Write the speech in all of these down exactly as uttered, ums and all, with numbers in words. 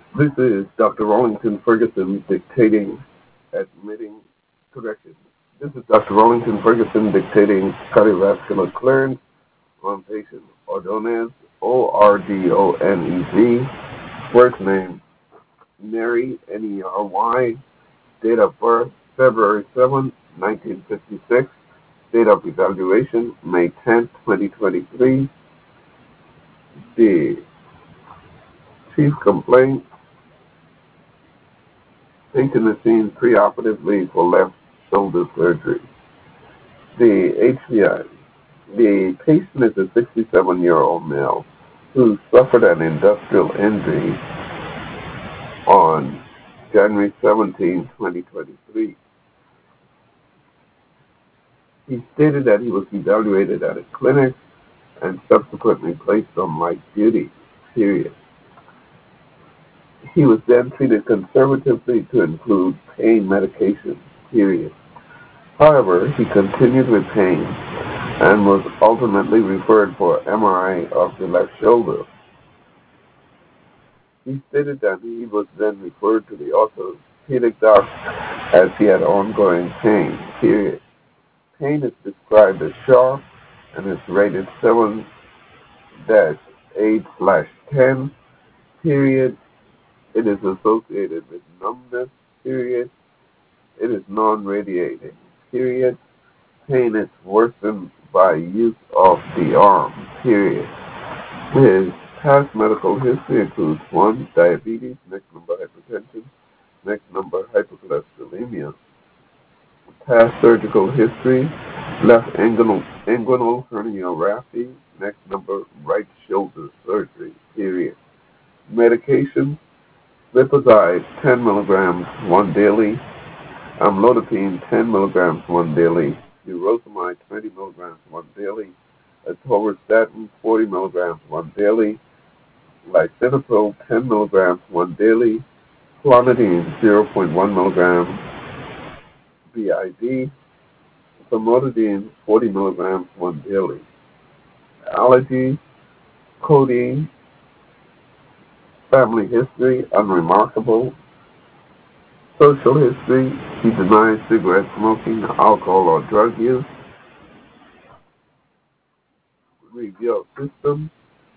This is Doctor Rollington Ferguson dictating, admitting correction. This is Doctor Rollington Ferguson dictating cardiovascular clearance on patient Ordonez, O R D O N E Z, first name Neri, N E R Y, date of birth February seventh, nineteen fifty-six, date of evaluation May tenth, twenty twenty-three. The chief complaint, patient is seen preoperatively for left shoulder surgery. The H B I. The patient is a sixty-seven-year-old male who suffered an industrial injury on January seventeenth, twenty twenty-three. He stated that he was evaluated at a clinic and subsequently placed on light duty, period. He was then treated conservatively to include pain medication, period. However, he continued with pain and was ultimately referred for M R I of the left shoulder. He stated that he was then referred to the orthopedic doc as he had ongoing pain, period. Pain is described as sharp and is rated seven eight slash ten, period. It is associated with numbness, period. It is non-radiating, period. Pain is worsened by use of the arm, period. His past medical history includes one, diabetes, next number hypertension, next number hypercholesterolemia. Past surgical history, left inguinal, inguinal herniorrhaphy, next number right shoulder surgery, period. Medication, glipizide ten milligrams, one daily, amlodipine ten milligrams, one daily, furosemide twenty milligrams, one daily, atorvastatin forty milligrams, one daily, lisinopril ten milligrams, one daily, clonidine zero point one milligrams, B I D, famotidine forty milligrams, one daily. Allergy, codeine, family history, unremarkable. Social history, he denies cigarette smoking, alcohol or drug use. Review of system.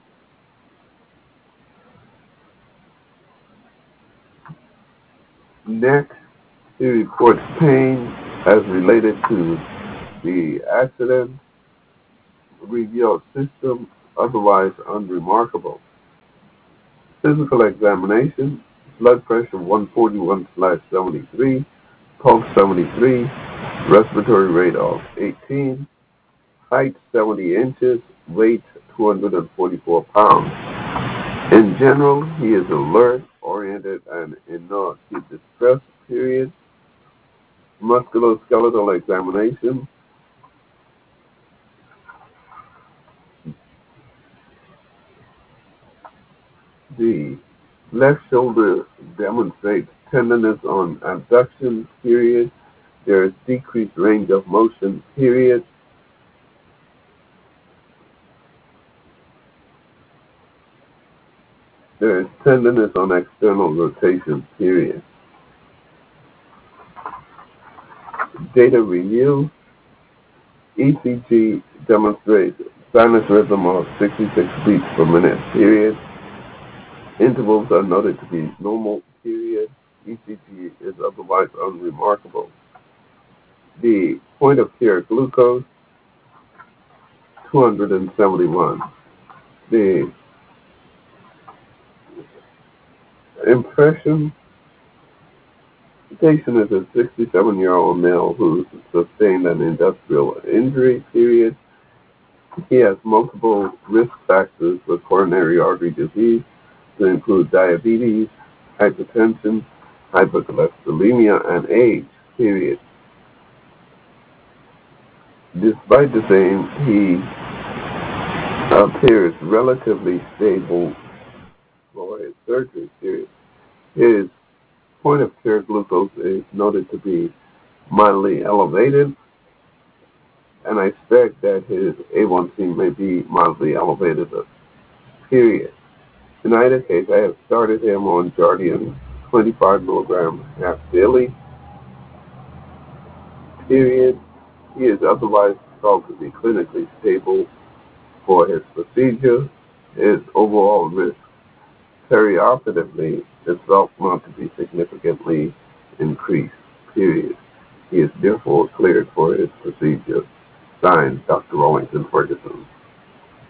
Next, he reports pain as related to the accident. Review of system, otherwise unremarkable. Physical examination, blood pressure one forty-one slash seventy-three, pulse seventy-three, respiratory rate of eighteen, height seventy inches, weight two hundred forty-four pounds. In general, he is alert, oriented, and in no acute distress, period. Musculoskeletal examination. The left shoulder demonstrates tenderness on abduction, period. There is decreased range of motion, period. There is tenderness on external rotation, period. Data review. E C G demonstrates sinus rhythm of sixty-six beats per minute, period. Intervals are noted to be normal, period. E C G is otherwise unremarkable. The point of care glucose, two hundred seventy-one. The impression, the patient is a sixty-seven-year-old male who sustained an industrial injury, period. He has multiple risk factors for coronary artery disease, to include diabetes, hypertension, hypercholesterolemia, and age, period. Despite the same, he appears relatively stable for his surgery, period. His point of care glucose is noted to be mildly elevated, and I expect that his A one C may be mildly elevated, period. In either case, I have started him on Jardiance twenty-five milligrams half daily, period. He is otherwise thought to be clinically stable for his procedure. His overall risk perioperatively is felt not to be significantly increased, period. He is therefore cleared for his procedure. Signed, Doctor Rawlington Ferguson.